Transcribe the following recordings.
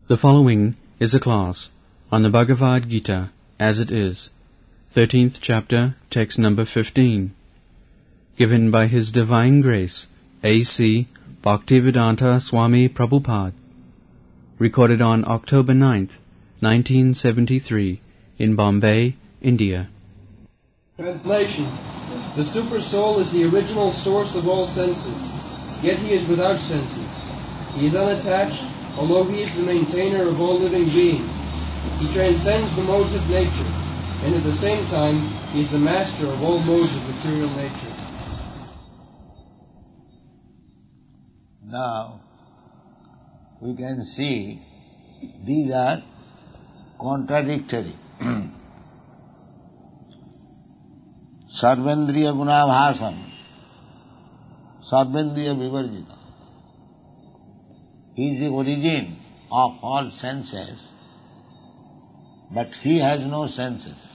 The following is a class on the Bhagavad Gita as it is, 13th chapter, text number 15, given by His Divine Grace, A.C. Bhaktivedanta Swami Prabhupada, recorded on October 9th, 1973, in Bombay, India. Translation. The Supersoul is the original source of all senses, yet he is without senses. He is unattached, although he is the maintainer of all living beings. He transcends the modes of nature, and at the same time he is the master of all modes of material nature. Now, we can see these are contradictory. Sarvendriya gunabhasam, Sarvendriya vivarjita. He is the origin of all senses, but he has no senses.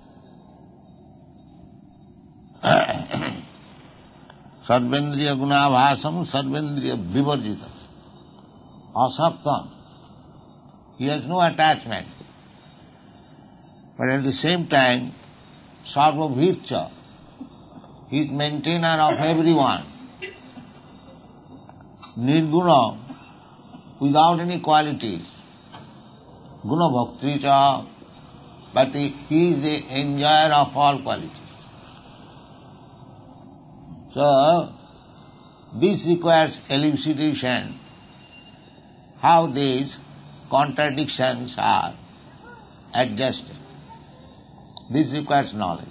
Sarvendriya gunabhasam, Sarvendriya vivarjita. Asaktam. He has no attachment. But at the same time, Sarvabhitcha, he is maintainer of everyone. Nirguna, without any qualities. Guna bhakti cha, but he is the enjoyer of all qualities. So, this requires elucidation, how these contradictions are adjusted. This requires knowledge.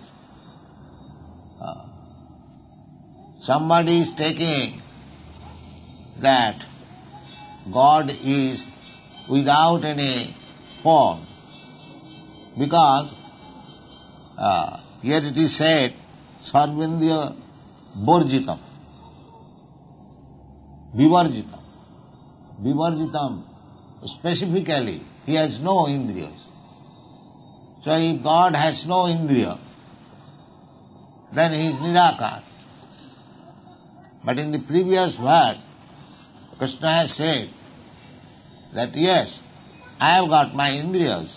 Somebody is taking that God is without any form, because here it is said, Sarvendriya Borjitam, Vivarjitam. Vivarjitam, specifically, he has no indriyas. So if God has no indriya, then he is Nirakar. But in the previous verse, Krishna has said that yes, I have got my indriyas.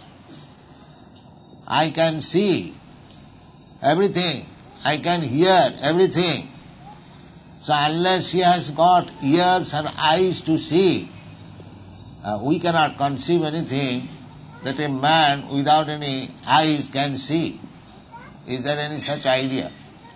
I can see everything. I can hear everything. So unless he has got ears and eyes to see, we cannot conceive anything that a man without any eyes can see. Is there any such idea?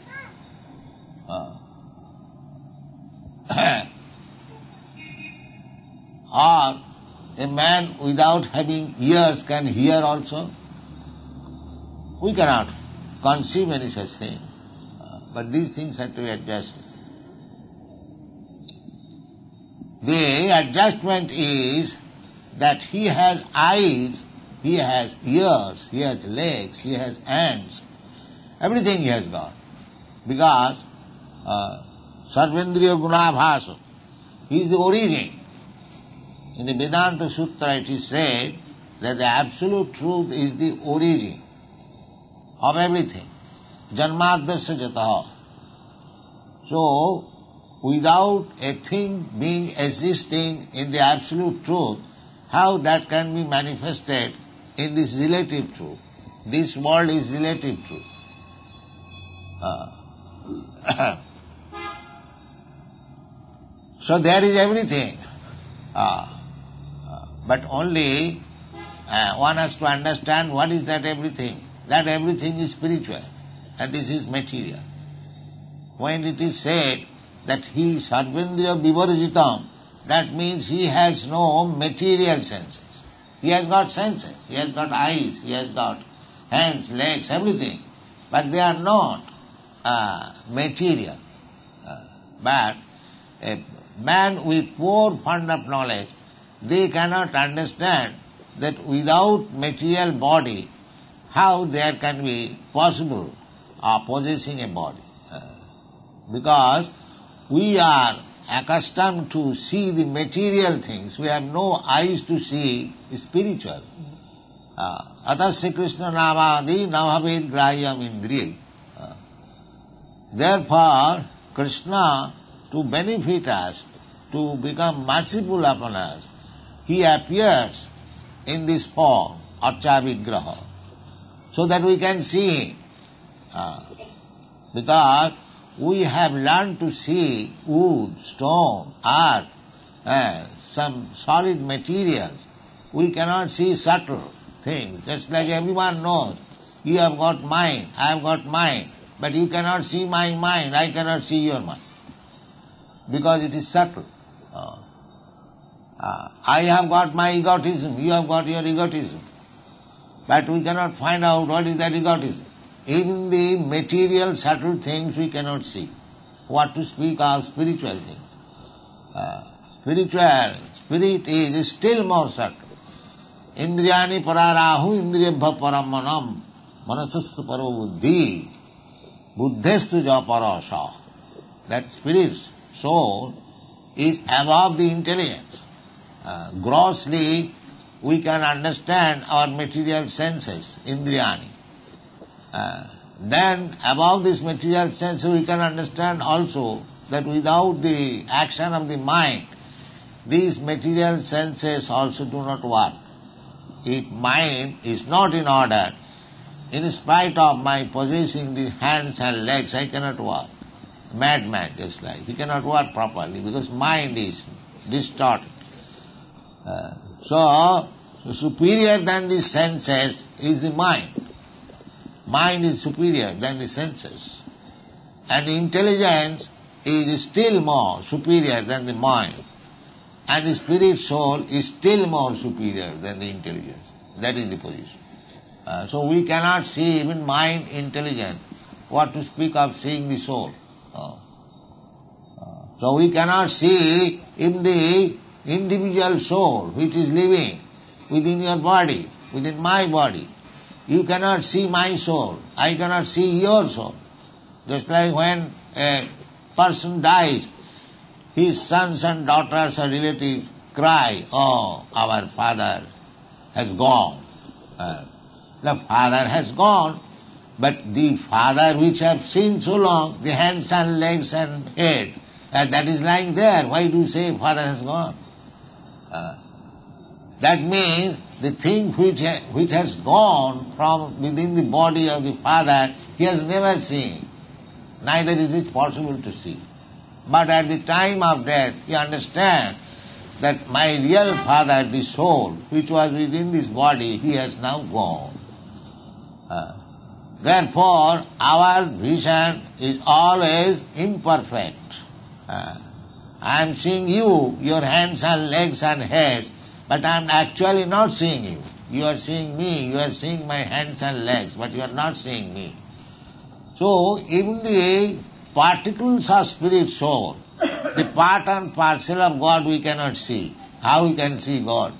Or a man without having ears can hear also? We cannot conceive any such thing. But these things have to be adjusted. The adjustment is that he has eyes, he has ears, he has legs, he has hands, everything he has got. Because Sarvendriya gunabhasa, he is the origin. In the Vedanta Sutra it is said that the absolute truth is the origin of everything. Janmadasya jataha. So, without a thing being existing in the absolute truth, how that can be manifested in this relative truth? This world is relative truth. So there is everything. But only one has to understand what is that everything. That everything is spiritual and this is material. When it is said that he Sarvendriya Vivarjitam, that means he has no material senses. He has got senses, he has got eyes, he has got hands, legs, everything. But they are not material. But a man with poor fund of knowledge, they cannot understand that without material body, how there can be possible possessing a body. Because we are accustomed to see the material things. We have no eyes to see spiritual. Atasya Krishna namadi navavid grahyam indriya. Therefore, Krishna, to benefit us, to become merciful upon us, he appears in this form, Archa Vigraha, so that we can see him. Because we have learned to see wood, stone, earth, some solid materials. We cannot see subtle things. Just like everyone knows, you have got mind, I have got mind, but you cannot see my mind, I cannot see your mind, because it is subtle. I have got my egotism, you have got your egotism, but we cannot find out what is that egotism. Even the material subtle things we cannot see. What to speak of spiritual things. Spirit is still more subtle. Indriyani pararahu indriyabha paramanam manasastu paro buddhi buddhestu ja parasa. That spirit's soul is above the intelligence. Grossly we can understand our material senses, indriyani. Then above this material sense we can understand also that without the action of the mind, these material senses also do not work. If mind is not in order, in spite of my possessing the hands and legs, I cannot work. Madman just like. He cannot work properly because mind is distorted. So superior than the senses is the mind. Mind is superior than the senses. And the intelligence is still more superior than the mind. And the spirit soul is still more superior than the intelligence. That is the position. So we cannot see even mind intelligent. What to speak of seeing the soul? So we cannot see in the individual soul which is living within your body, within my body. You cannot see my soul. I cannot see your soul. Just like when a person dies, his sons and daughters or relatives cry, "Oh, our father has gone." The father has gone, but the father which have seen so long, the hands and legs and head, that is lying there. Why do you say father has gone? That means the thing which has gone from within the body of the father, he has never seen. Neither is it possible to see. But at the time of death, he understands that my real father, the soul, which was within this body, he has now gone. Therefore, our vision is always imperfect. I am seeing you, your hands and legs and heads, but I am actually not seeing you. You are seeing me, you are seeing my hands and legs, but you are not seeing me. So, even the particles of spirit soul, the part and parcel of God we cannot see. How we can see God?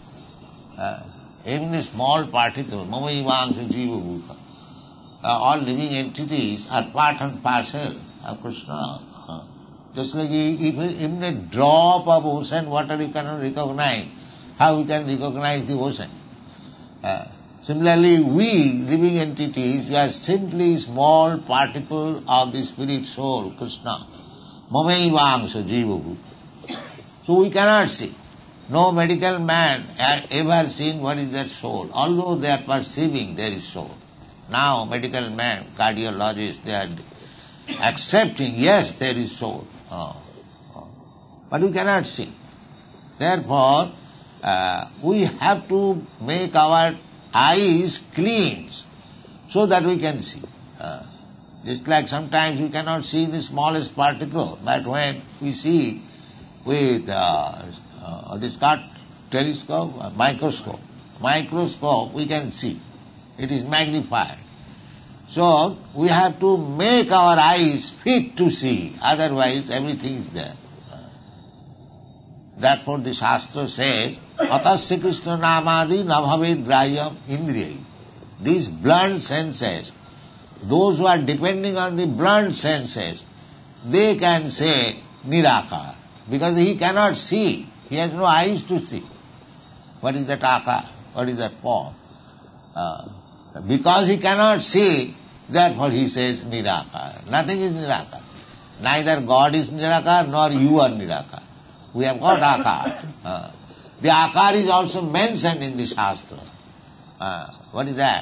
Even the small particle, Mamaivangsa Jiva Bhuta, all living entities are part and parcel of Krishna. Just like even a drop of ocean water you cannot recognize, how we can recognize the ocean? Similarly, we, living entities, we are simply small particle of the spirit soul, Krishna. Mamaivangsa Jiva Bhuta. So we cannot see. No medical man has ever seen what is that soul, although they are perceiving there is soul. Now medical man, cardiologists, they are accepting, yes, there is soul. But we cannot see. Therefore, we have to make our eyes clean so that we can see. Just like sometimes we cannot see the smallest particle, but when we see with this called telescope, microscope, we can see. It is magnified. So we have to make our eyes fit to see, otherwise everything is there. Therefore the Shastra says, Atasya Krishna Namadi Nabhaved Grayam Indriyai. These blunt senses, those who are depending on the blunt senses, they can say Nirakar, because he cannot see. He has no eyes to see. What is that akar? What is that form? Because he cannot see, therefore he says Nirakar. Nothing is Nirakar. Neither God is Nirakar nor you are Nirakar. We have got akar. The akar is also mentioned in the Shastra. What is that?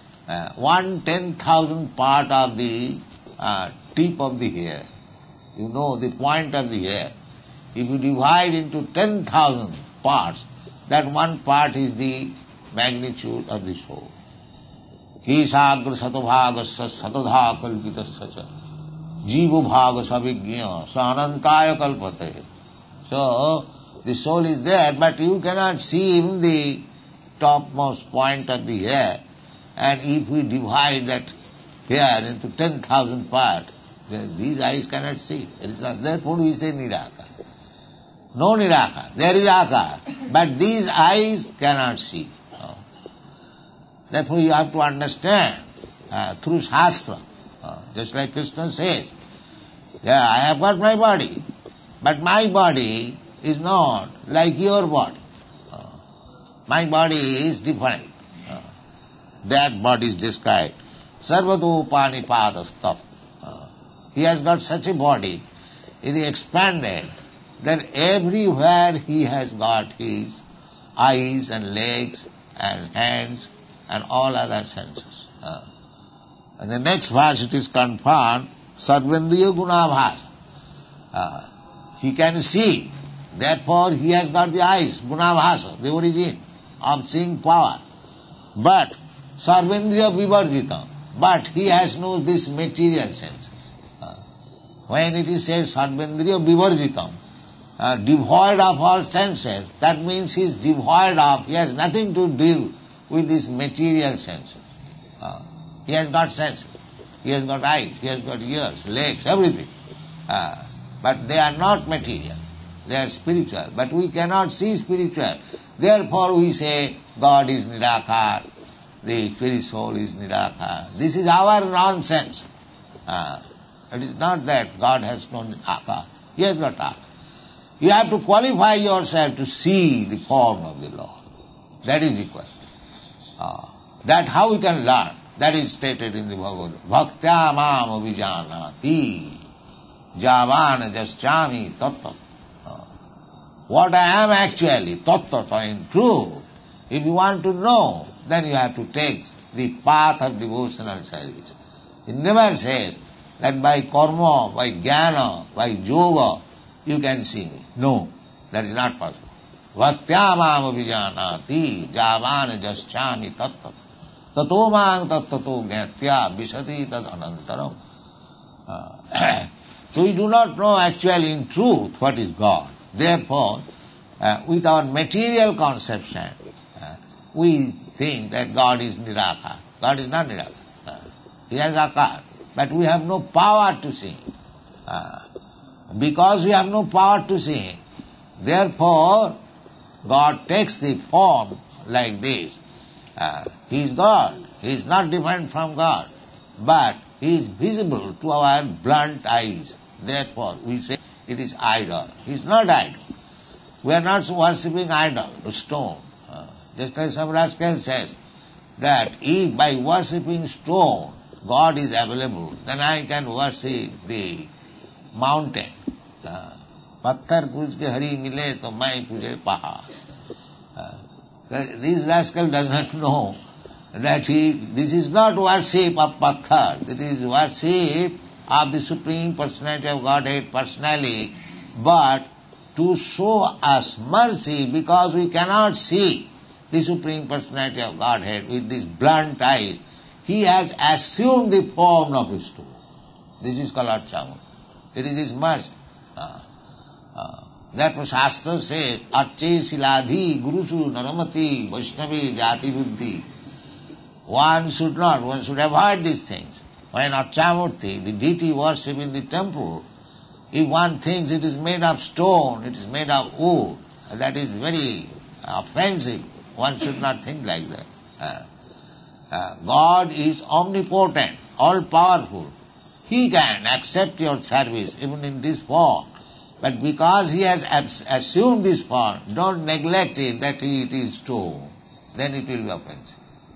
1/10,000th part of the tip of the hair. You know, the point of the hair. If you divide into 10,000 parts, that one part is the magnitude of the soul. Kesagra satabhagasya satadha kalpitasya cha jiva bhaga savignya sa anantaya kalpate. So, the soul is there, but you cannot see even the topmost point of the hair. And if we divide that hair into 10,000 parts, then these eyes cannot see. It is not. Therefore we say nirakar. No nirakar. There is akar. But these eyes cannot see. Therefore you have to understand through Shastra. Just like Krishna says, yeah, I have got my body, but my body is not like your body. My body is different. That body is described. Sarvatopanipadastaf. He has got such a body, it is expanded, that everywhere he has got his eyes and legs and hands and all other senses. And the next verse it is confirmed, Sarvendriya Gunabhasa. He can see, therefore he has got the eyes, Gunabhasa, the origin of seeing power. But Sarvendriya Vivarjita, but he has no this material senses. When it is said Sarvendriya Vivarjitam, devoid of all senses, that means he is devoid of, he has nothing to do with these material senses. He has got senses, he has got eyes, he has got ears, legs, everything. But they are not material, they are spiritual. But we cannot see spiritual. Therefore we say God is Nirakar, the spirit soul is Nirakar. This is our nonsense. It is not that God has no akar. He has got akar. You have to qualify yourself to see the form of the Lord. That is the question. That how we can learn. That is stated in the Bhagavad Gita. Bhaktya mam avijanati javana jaschami tattva. What I am actually, tattva, in truth, if you want to know, then you have to take the path of devotional service. It never says that by karma, by jnana, by yoga, you can see me. No, that is not possible. Bhaktya mam avijanati javana jaschami tattva. Tato mang tattato jnatya visati tad anantaram. So we do not know actually in truth what is God. Therefore, with our material conception, we think that God is Nirakar. God is not Nirakar. He has akar. But we have no power to see. Because we have no power to see, therefore God takes the form like this. He is God. He is not different from God. But He is visible to our blunt eyes. Therefore we say it is idol. He is not idol. We are not worshipping idol, stone. Just like some rascal says that if by worshipping stone God is available, then I can worship the mountain. Patthar puj ke hari mile to mai puje pahad. This rascal does not know that this is not worship of patthar, it is worship of the Supreme Personality of Godhead personally, but to show us mercy because we cannot see the Supreme Personality of Godhead with these blunt eyes. He has assumed the form of a stone. This is called Archamurti. It is His mercy. Therefore Shastra says, Arche Siladhi Gurusu Naramati Vaishnavi Jati Buddhi. One should avoid these things. When Archamurti, the deity worshipped in the temple, if one thinks it is made of stone, it is made of wood, that is very offensive. One should not think like that. God is omnipotent, all-powerful. He can accept your service even in this form. But because He has assumed this form, don't neglect it that it is stone. Then it will be offensive.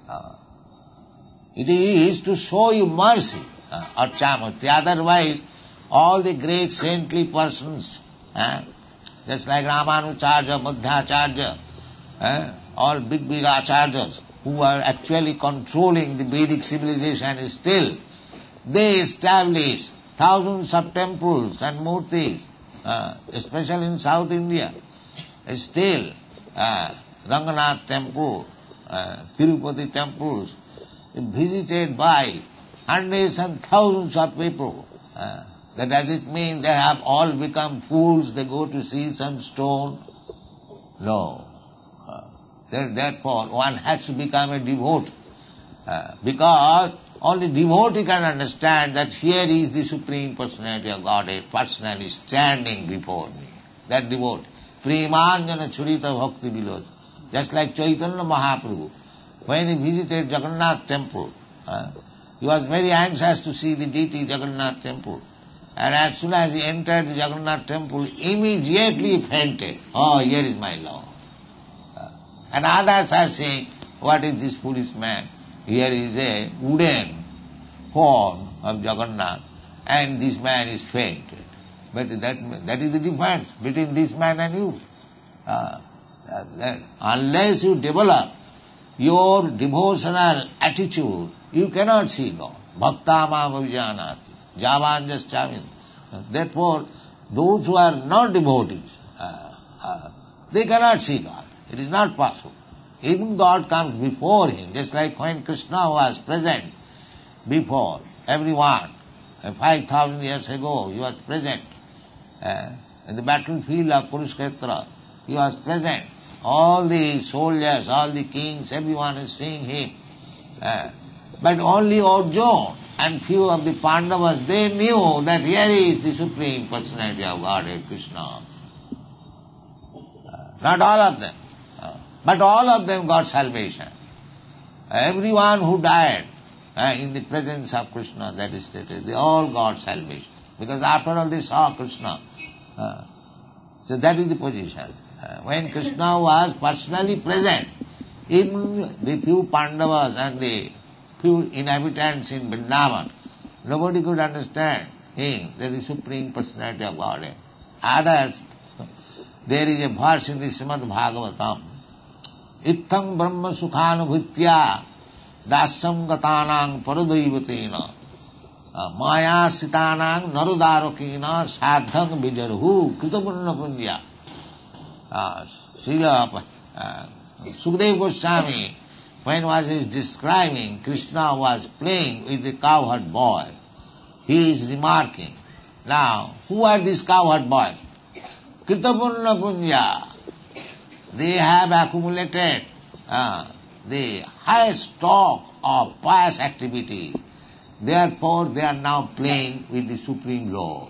It is to show you mercy, Archamurti. Otherwise, all the great saintly persons, just like Ramanujarya, Madhyacharya, all big acharyas who are actually controlling the Vedic civilization still, they establish thousands of temples and murtis, especially in South India. Still, Ranganath temple, Tirupati temples, visited by hundreds and thousands of people. That does it mean they have all become fools, they go to see some stone? No. Therefore, one has to become a devotee. Because only devotee can understand that here is the Supreme Personality of Godhead personally standing before me. That devotee. Premanjana Churita Bhakti Viloj. Just like Chaitanya Mahaprabhu. When he visited Jagannath temple, he was very anxious to see the deity Jagannath temple. And as soon as he entered the Jagannath temple, immediately fainted. Oh, here is my Lord. And others are saying, what is this foolish man? Here is a wooden form of Jagannath, and this man is fainted. But that is the difference between this man and you. Unless you develop your devotional attitude, you cannot see God. Bhaktamam avijanati, javanjaschamit. Therefore, those who are not devotees, they cannot see God. It is not possible. Even God comes before him, just like when Krishna was present before everyone. 5,000 years ago, he was present. In the battlefield of Kurukshetra, he was present. All the soldiers, all the kings, everyone is seeing him. But only Arjuna and few of the Pandavas, they knew that here is the Supreme Personality of Godhead, Krishna. Not all of them. But all of them got salvation. Everyone who died in the presence of Krishna, that is stated, they all got salvation. Because after all they saw Krishna. So that is the position. When Krishna was personally present, even the few Pandavas and the few inhabitants in Vrindavan, nobody could understand him, that is the Supreme Personality of Godhead. Others, there is a verse in the Srimad Bhagavatam, Ittang Brahma Sukhanubhitya Dasam Gatanang Paradaivatena Maya Sitanang Narudarakena Sadhang Vijarhu Kritapunna Punya. Srila Sukadeva Goswami, when was he describing Krishna was playing with the cowherd boy, he is remarking, now, who are these cowherd boys? Kritapunna Punya. They have accumulated the highest stock of pious activity. Therefore, they are now playing with the Supreme Lord.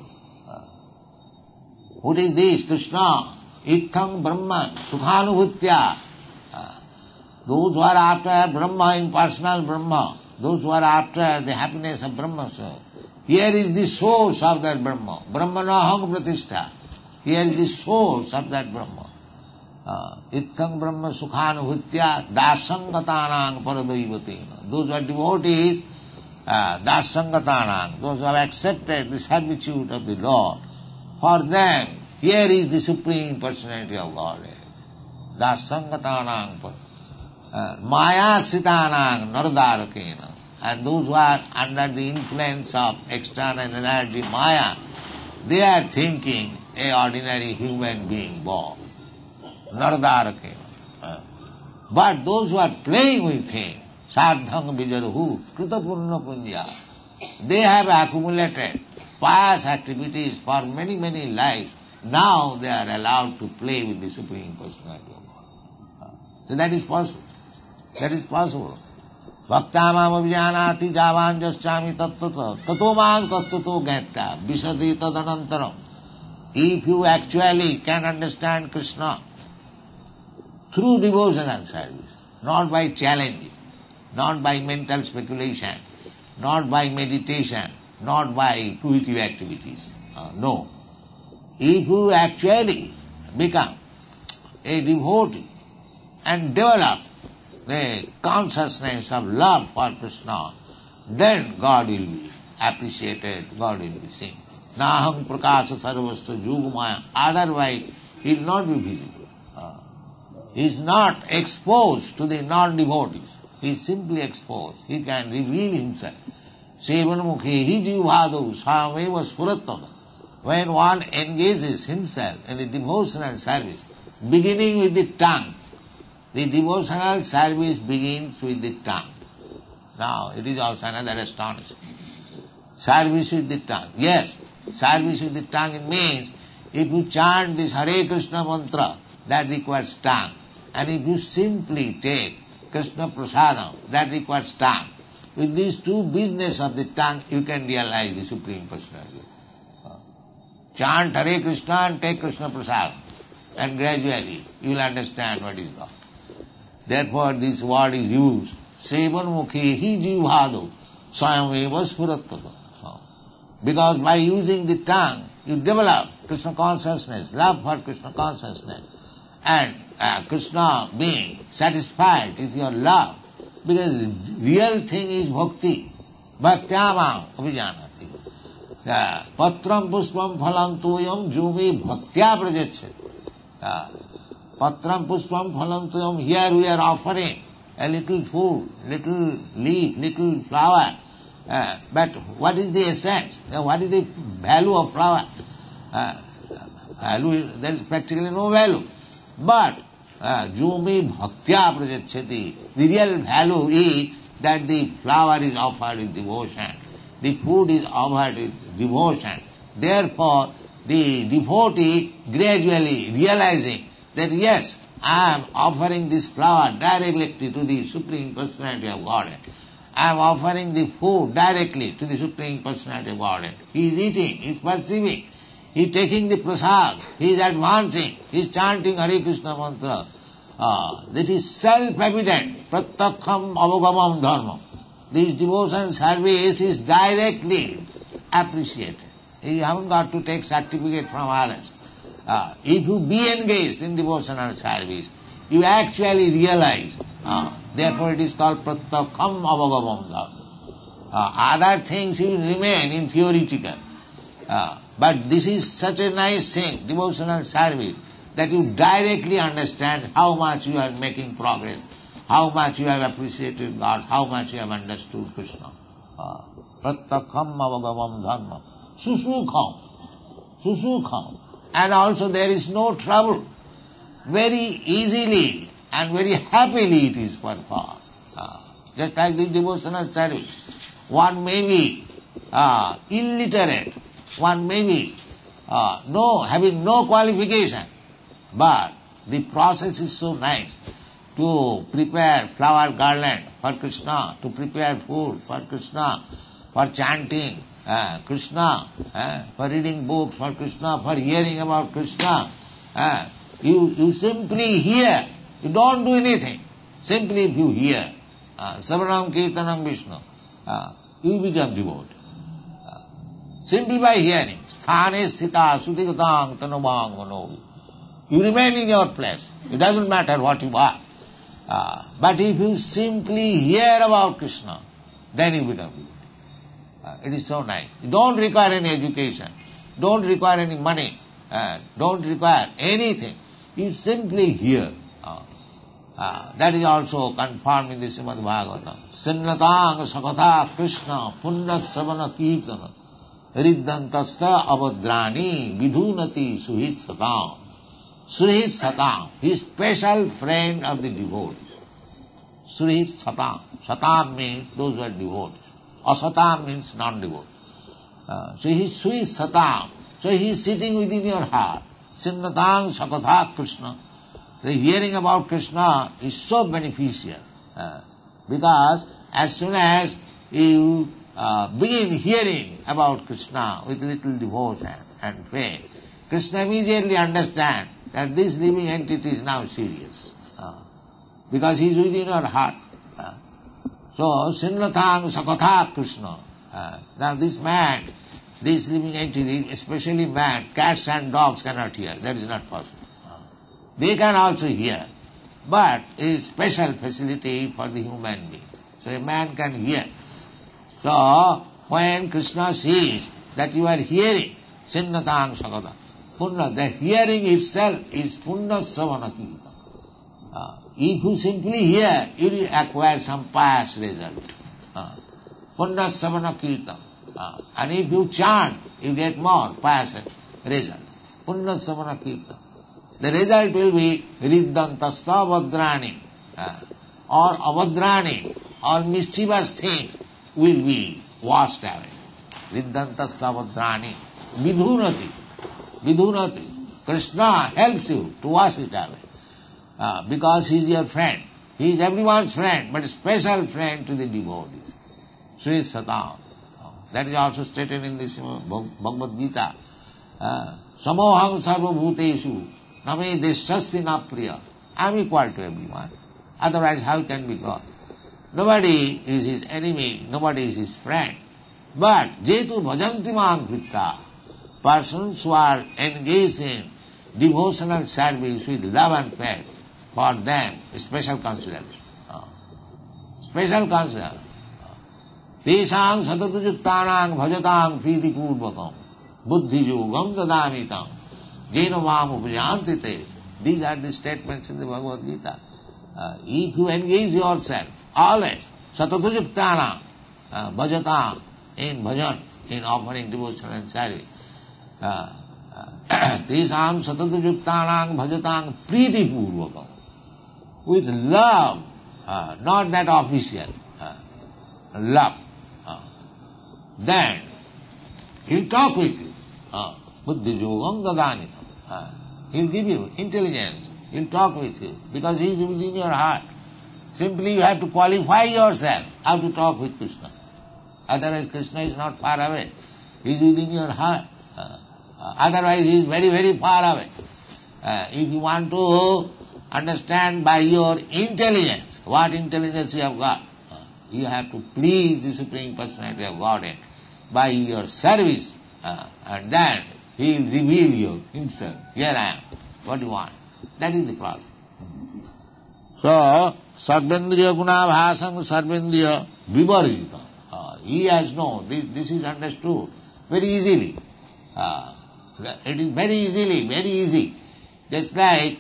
What is this? Krishna, Itham Brahman, Sukhanubhutya. Those who are after Brahma, impersonal Brahma, those who are after the happiness of Brahma, so here is the source of that Brahma. Brahmanaham Pratishtha. Here is the source of that Brahma. Ittang Brahma Sukhanubhutya Dasangatanang Paradaivatena. Those who are devotees, Dasangatanang, those who have accepted the servitude of the Lord, for them, here is the Supreme Personality of Godhead. Dasangatanang Maya Sitanang Naradarakena. And those who are under the influence of external energy, Maya, they are thinking a ordinary human being born. Naradarakena. But those who are playing with him, Sadhang Vijarhu, Kritapurna Punya, they have accumulated pious activities for many, many lives. Now they are allowed to play with the Supreme Personality of God. So that is possible. That is possible. Bhaktamam avijanati javanjaschami tattata tatomang tattato gatta visadi tadanantaram. If you actually can understand Krishna through devotional service, not by challenging, not by mental speculation, not by meditation, not by fruitive activities. No. If you actually become a devotee and develop the consciousness of love for Krishna, then God will be appreciated, God will be seen. Naham prakasa sarvasya yugmaya. Otherwise, he will not be visible. He is not exposed to the non-devotees. He is simply exposed. He can reveal himself. Sevanmukhi jivhadu sameva spurattava. When one engages himself in the devotional service, beginning with the tongue, the devotional service begins with the tongue. Now, it is also another astonishing. Service with the tongue. Yes, service with the tongue, it means if you chant this Hare Krishna mantra, that requires tongue. And if you simply take Krishna prasadam, that requires tongue. With these two business of the tongue, you can realize the Supreme Personality. Chant Hare Krishna and take Krishna prasadam. And gradually, you will understand what is God. Therefore, this word is used. Sevanmukhi jivhadu swayameva spurattava. Because by using the tongue, you develop Krishna consciousness, love for Krishna consciousness. And Krishna being satisfied with your love. Because real thing is bhakti. Bhaktyamam abhijanati. Patram puspam phalam tuyam jumi bhaktya prajachyati. Patram puspam phalam tuyam. Here we are offering a little food, little leaf, little flower. But what is the essence? What is the value of flower? There is practically no value. But jumi bhaktya prajachyati. The real value is that the flower is offered with devotion. The food is offered with devotion. Therefore, the devotee gradually realizing that yes, I am offering this flower directly to the Supreme Personality of Godhead. I am offering the food directly to the Supreme Personality of Godhead. He is eating, he is perceiving, he is taking the prasad, he is advancing, he is chanting Hare Krishna mantra. That is self-evident, pratyaksham avagamam dharma. This devotion service is directly appreciated. You haven't got to take certificate from others. If you be engaged in devotional service, you actually realize. Therefore it is called pratyaksham avagamam dharma. Other things will remain in theoretical. But this is such a nice thing, devotional service, that you directly understand how much you are making progress, how much you have appreciated God, how much you have understood Krishna. Pratyaksham avagamam dharma. Susukham. And also there is no trouble. Very easily and very happily it is performed. Just like the devotional service. One may be illiterate, one may be having no qualification, but the process is so nice to prepare flower garland for Krishna, to prepare food for Krishna, for chanting Krishna, for reading books for Krishna, for hearing about Krishna. You simply hear. You don't do anything. Simply if you hear, Savanam Kirtanam Vishnu, you become devoted. Simply by hearing. Sthane sthita sutigatang tanubang manovi. You remain in your place. It doesn't matter what you are. But if you simply hear about Krishna, then you become devoted. It is so nice. You don't require any education. Don't require any money. Don't require anything. You simply hear. That is also confirmed in the Srimad Bhagavatam. Sinnatang sakatha Krishna punna savana kirtana riddantasta avadrani vidhunati suhit satam. Suhit satam, he is special friend of the devotees. Suhit satam. Satam means those who are devotees. Asatam means non-devotees. So he is suhit satam. So he is sitting within your heart. Sinnatang sakatha Krishna. The hearing about Krishna is so beneficial. Because as soon as you begin hearing about Krishna with little devotion and faith, Krishna immediately understands that this living entity is now serious. Because he is within your heart. So, Sinnatang sakatha Krishna. Now this man, this living entity, especially man, cats and dogs cannot hear. That is not possible. They can also hear. But it is special facility for the human being. So a man can hear. So, when Krishna sees that you are hearing, Sinnatang sakatha, Punna, the hearing itself is Punna Savana Kirtana. If you simply hear, you will acquire some pious result. Punya savana kirtan. And if you chant, you get more pious results. Punya savana kirtan. The result will be riddantasta vadrani, or avadrani, or mischievous things will be washed away. Riddantasta vadrani. Vidhunati. Vidhunati. Krishna helps you to wash it away. Because he is your friend. He is everyone's friend, but a special friend to the devotees. Sri Satam. That is also stated in this Bhagavad Gita. Samoham sarva bhuteshu name deshasya na priya. I am equal to everyone. Otherwise how can be God? Nobody is his enemy, nobody is his friend. But jetu bhajanti maam kritta, persons who are engaged in devotional service with love and faith, for them special consideration. Special consideration. Tesang satatujuktanang bhajatāṃ prīti pūrvakam buddhijogam dadāmitam jena mam upajanti te. These are the statements in the Bhagavad Gita. If you engage yourself always satatujuktanang bhajatāṃ, in bhajan, in offering devotion and service, tesam satatujuktanang bhajatāṃ prīti pūrvakam, with love, not that official, love. Then he'll talk with you. Buddhi yogam dadanitam. He'll give you intelligence. He'll talk with you because he is within your heart. Simply you have to qualify yourself how to talk with Krishna. Otherwise Krishna is not far away. He is within your heart. Otherwise he is very, very far away. If you want to understand by your intelligence, what intelligence you have got, you have to please the Supreme Personality of Godhead by your service, and then he will reveal you himself. Here I am. What do you want? That is the problem. So, sarvendriya gunabhasam sarvendriya vivarjita. He has known, this is understood very easily. It is very easy. Just like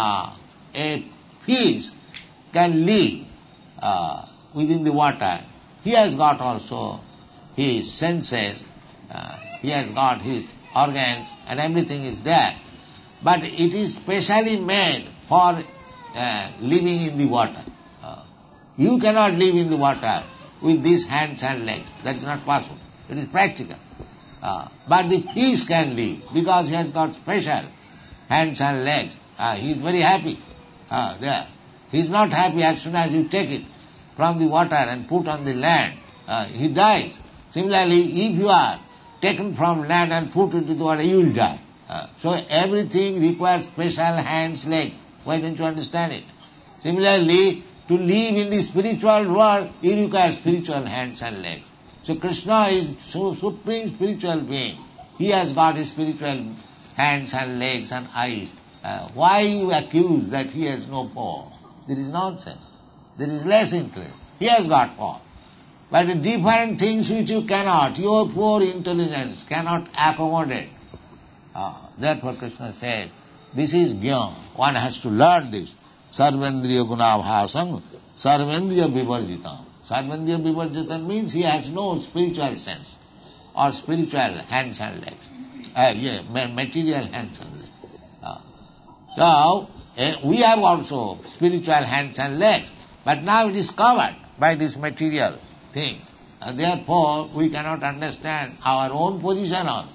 a fish can live within the water. He has got also his senses, he has got his organs, and everything is there. But it is specially made for living in the water. You cannot live in the water with these hands and legs. That is not possible. It is practical. But the fish can live because he has got special hands and legs. He is very happy there. He is not happy as soon as you take it from the water and put on the land. He dies. Similarly, if you are taken from land and put into the water, you will die. So everything requires special hands, legs. Why don't you understand it? Similarly, to live in the spiritual world, you require spiritual hands and legs. So Krishna is supreme spiritual being. He has got his spiritual hands and legs and eyes. Why you accuse that he has no form? There is nonsense. There is less interest. He has got form. But the different things which you cannot, your poor intelligence cannot accommodate. Therefore Krishna says, this is jnana. One has to learn this. Sarvendriya gunabhasam, sarvendriya vivarjitam. Sarvendriya vivarjitam means he has no spiritual sense or spiritual hands and legs. Material hands and legs. So, we have also spiritual hands and legs, but now it is covered by this material thing. And therefore, we cannot understand our own position also.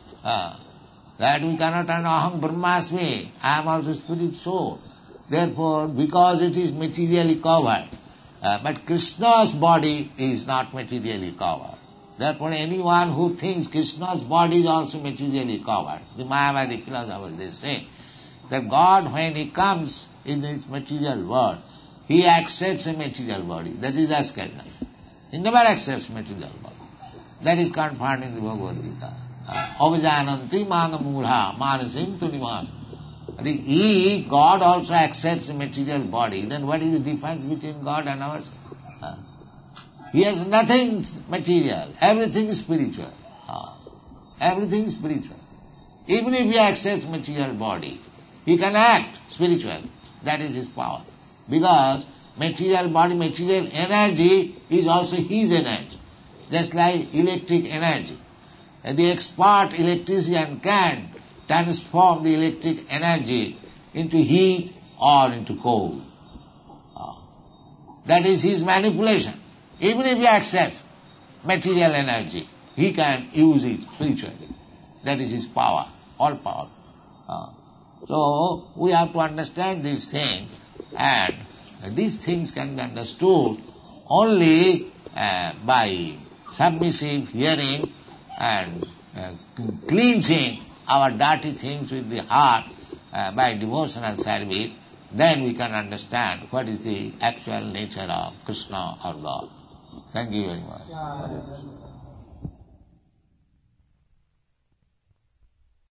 That we cannot understand, aham brahmasmi, I am also spirit soul. Therefore, because it is materially covered, but Krishna's body is not materially covered. Therefore, anyone who thinks Krishna's body is also materially covered, the Mayavadi philosophers, they say, that God, when He comes in this material world, He accepts a material body. That is ascendant. He never accepts material body. That is confirmed in the Bhagavad Gita. Avajananti mangamura manasim tunivas. If God also accepts a material body, then what is the difference between God and ours? He has nothing material. Everything is spiritual. Everything is spiritual. Even if he accepts material body, he can act spiritual. That is his power. Because material body, material energy is also his energy. Just like electric energy. And the expert electrician can transform the electric energy into heat or into cold. That is his manipulation. Even if he accepts material energy, he can use it spiritually. That is his power, all power. So we have to understand these things, and these things can be understood only by submissive hearing and cleansing our dirty things with the heart by devotional service. Then we can understand what is the actual nature of Krishna or God. Thank you very much.